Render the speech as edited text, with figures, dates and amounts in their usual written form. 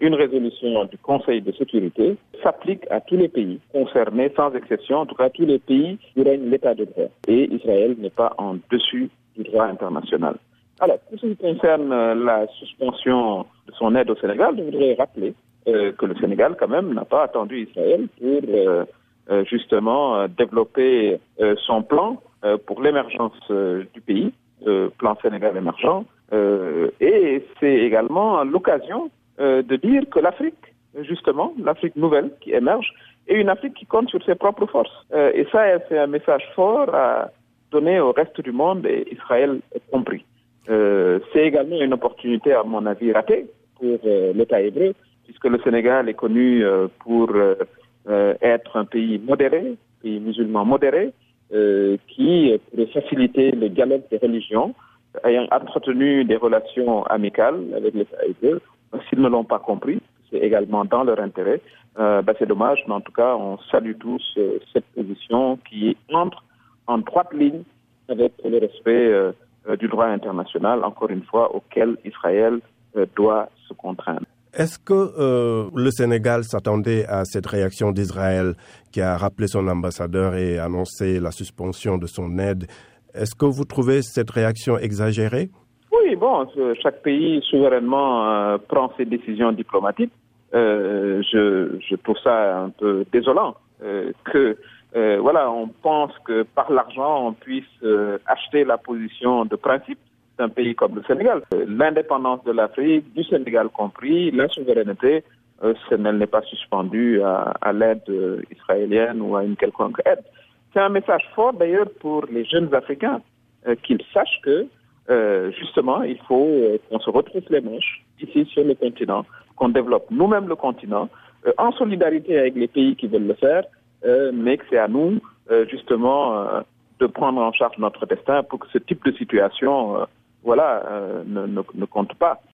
une résolution du Conseil de sécurité s'applique à tous les pays concernés, sans exception, en tout cas tous les pays où règne l'état de droit. Et Israël n'est pas en dessus du droit international. Alors, pour ce qui concerne la suspension de son aide au Sénégal, je voudrais rappeler que le Sénégal, quand même, n'a pas attendu Israël pour justement développer son plan pour l'émergence du pays, plan Sénégal émergent. Et c'est également l'occasion de dire que l'Afrique, justement, l'Afrique nouvelle qui émerge, est une Afrique qui compte sur ses propres forces. Et ça, c'est un message fort à donner au reste du monde, et Israël compris. C'est également une opportunité, à mon avis, ratée pour l'État hébreu, puisque le Sénégal est connu pour être un pays modéré, pays musulman modéré, qui pourrait faciliter le dialogue des religions, ayant entretenu des relations amicales avec l'État hébreu. S'ils ne l'ont pas compris, c'est également dans leur intérêt. C'est dommage, mais en tout cas, on salue tous cette position qui entre en droite ligne avec le respect du droit international, encore une fois, auquel Israël doit se contraindre. Est-ce que le Sénégal s'attendait à cette réaction d'Israël qui a rappelé son ambassadeur et annoncé la suspension de son aide? Est-ce que vous trouvez cette réaction exagérée? Oui, bon, chaque pays souverainement prend ses décisions diplomatiques. Je trouve ça un peu désolant que on pense que par l'argent on puisse acheter la position de principe d'un pays comme le Sénégal. L'indépendance de l'Afrique, du Sénégal compris, la souveraineté, elle n'est pas suspendue à l'aide israélienne ou à une quelconque aide. C'est un message fort d'ailleurs pour les jeunes Africains, qu'ils sachent que justement il faut qu'on se retrousse les manches ici sur le continent, qu'on développe nous-mêmes le continent, en solidarité avec les pays qui veulent le faire, mais que c'est à nous justement de prendre en charge notre destin pour que ce type de situation ne compte pas.